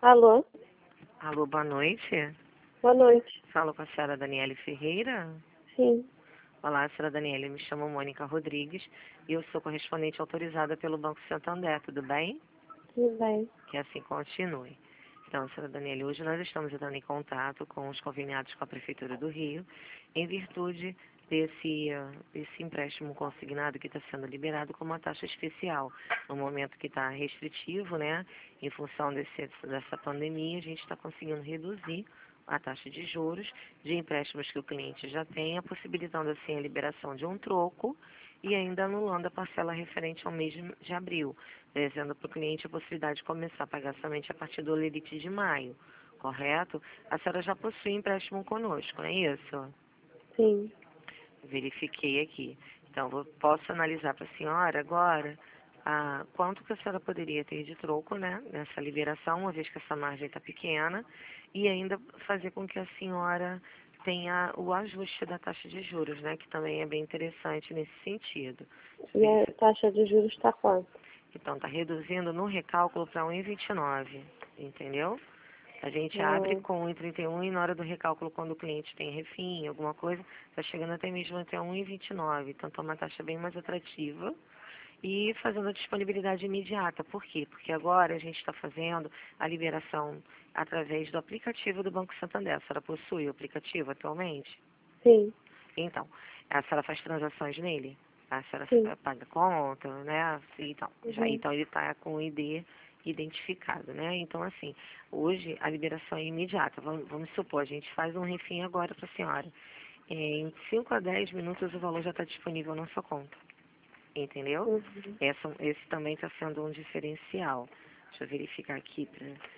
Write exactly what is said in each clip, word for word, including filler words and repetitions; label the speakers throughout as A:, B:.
A: Alô?
B: Alô, boa noite.
A: Boa noite.
B: Falo com a senhora Daniele Ferreira.
A: Sim.
B: Olá, senhora Daniele, me chamo Mônica Rodrigues e eu sou correspondente autorizada pelo Banco Santander, tudo bem?
A: Tudo bem.
B: Que assim continue. Então, senhora Daniele, hoje nós estamos entrando em contato com os conveniados com a Prefeitura do Rio, em virtude desse, uh, desse empréstimo consignado que está sendo liberado com uma taxa especial. No momento que está restritivo, né, em função desse, dessa pandemia, a gente está conseguindo reduzir a taxa de juros de empréstimos que o cliente já tenha, possibilitando assim a liberação de um troco e ainda anulando a parcela referente ao mês de abril, trazendo para o cliente a possibilidade de começar a pagar somente a partir do limite de maio, correto? A senhora já possui empréstimo conosco, não é isso?
A: Sim.
B: Verifiquei aqui. Então, vou, posso analisar para a senhora agora ah, quanto que a senhora poderia ter de troco, né, nessa liberação, uma vez que essa margem está pequena, e ainda fazer com que a senhora tenha o ajuste da taxa de juros, né, que também é bem interessante nesse sentido.
A: E a taxa de juros está quanto?
B: Então, está reduzindo no recálculo para um vírgula vinte e nove, entendeu? A gente abre
A: Hum.
B: com um vírgula trinta e um e na hora do recálculo, quando o cliente tem refim, alguma coisa, está chegando até mesmo até um vírgula vinte e nove. Então, está uma taxa bem mais atrativa e fazendo a disponibilidade imediata. Por quê? Porque agora a gente está fazendo a liberação através do aplicativo do Banco Santander. A senhora possui o aplicativo atualmente?
A: Sim.
B: Então, a senhora faz transações nele? A senhora
A: Sim.
B: paga conta, né? Então, já,
A: Uhum.
B: então ele está com o I D identificado, né? Então, assim, hoje a liberação é imediata. Vamos, vamos supor, a gente faz um refim agora para a senhora. Em cinco a dez minutos o valor já está disponível na sua conta. Entendeu?
A: Uhum.
B: Essa, esse também está sendo um diferencial. Deixa eu verificar aqui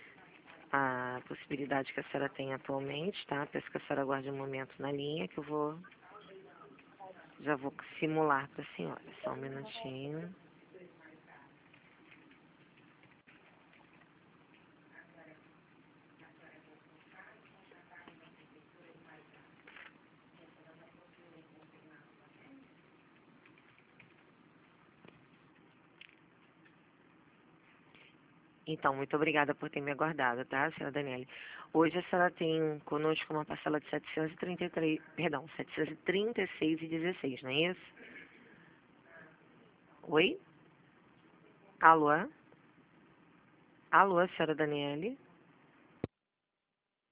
B: para a possibilidade que a senhora tem atualmente, tá? Peço que a senhora aguarde um momento na linha que eu vou, já vou simular para a senhora. Só um minutinho. Então, muito obrigada por ter me aguardado, tá, senhora Daniele? Hoje a senhora tem conosco uma parcela de setecentos e trinta e três, perdão, setecentos e trinta e seis e dezesseis, não é isso? Oi? Alô? Alô, senhora Daniele?